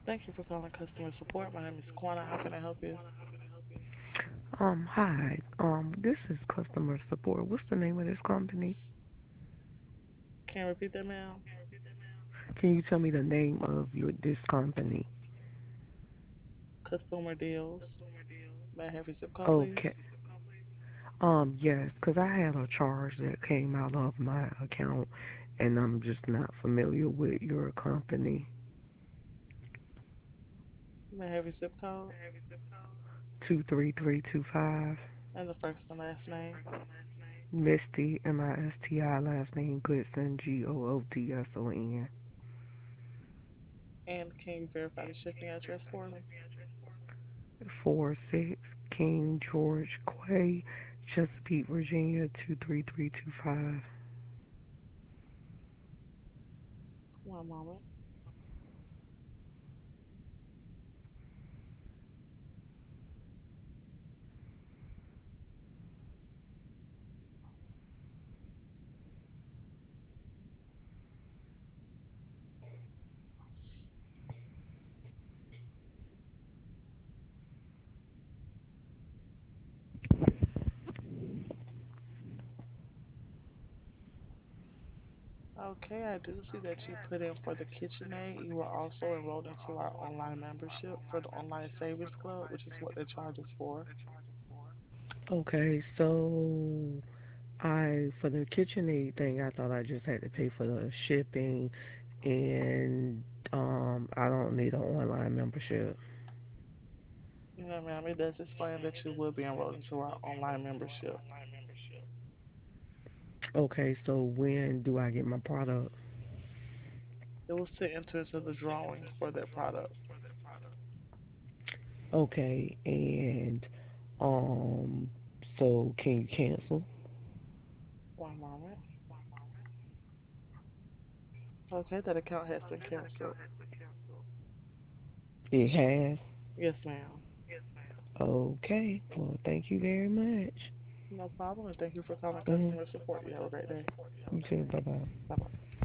Thank you for calling customer support. My name is Quana. How can I help you? Hi. This is customer support. What's the name of this company? Can you repeat that, ma'am? Can you tell me the name of this company? Consumer deals. May I have your zip code, please? Okay. Yes, 'cause I had a charge that came out of my account, and I'm just not familiar with your company. May I have your zip code 23325. and the first and last name? Misty, Misti, last name Goodson, Goodson. And can you verify the shipping address for me? 46 King George Quay, Chesapeake, Virginia 23325. One moment. Okay, I do see that you put in for the KitchenAid. You were also enrolled into our online membership for the Online Savings Club, which is what the charge is for. Okay, so for the KitchenAid thing, I thought I just had to pay for the shipping, and I don't need an online membership. You know, ma'am, it does explain that you will be enrolled into our online membership. Okay, so when do I get my product? It will sit into the drawing for that product. Okay, and um, so can you cancel? One moment. Okay, that account has been canceled. It has. Yes, ma'am. Okay, well, thank you very much. No problem. And thank you for calling Mm-hmm. customer support. You have a great day. You too. Bye bye. Bye bye.